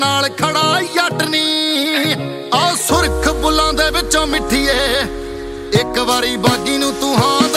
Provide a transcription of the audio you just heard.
ਨਾਲ ਖੜਾ ਜੱਟ ਨੀ ਆ ਸੁਰਖ ਬੁੱਲਾਂ ਦੇ ਵਿੱਚੋਂ ਮਿੱਠੀਏ ਇੱਕ ਵਾਰੀ ਬਾਗੀ ਨੂੰ ਤੂੰ ਹਾਂ